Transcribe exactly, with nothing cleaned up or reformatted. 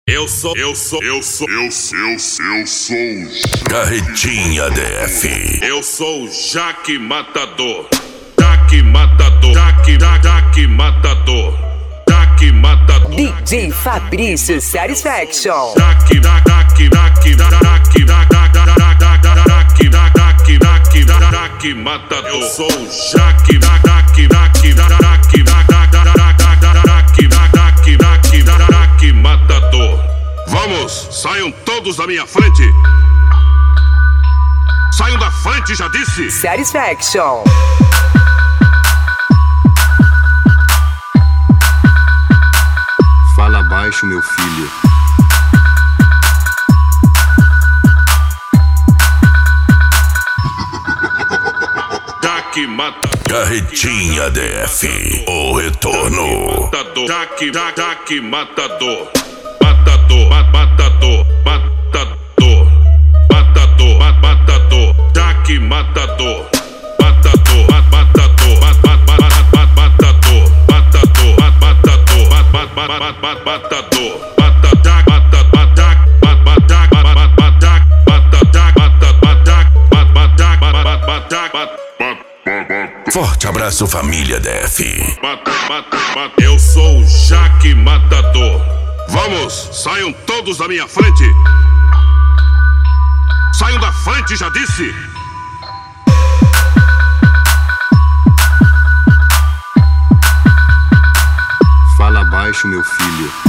Eu sou, eu sou, eu sou, eu sou, eu sou, eu sou Carretinha D F. Eu sou o Jaque Matador. Jaque Matador. Jaque, Jaque Matador. Jaque Matador. D J Fabrício Satisfaction. Jaque, Jaque, Jaque, Jaque, Jaque, Jaque, Jaque, Jaque Matador. Eu sou o Jaque, Jaque, Jaque, Jaque, Jaque, Jaque Matador. Vamos, saiam todos da minha frente. Saiam da frente, já disse. Satisfaction. Fala baixo, meu filho. Jaque Matador. Carretinha D F, o retorno. Matador. Jaque, Jaque Matador. Matador, matador, matador. Matador, matador. Jaque Matador. Matador, matador, matador, matador, matador, matador. Forte abraço, família D F. Eu sou o Jaque Matador. Vamos, saiam todos da minha frente. Saiam da frente, já disse. Fala baixo, meu filho.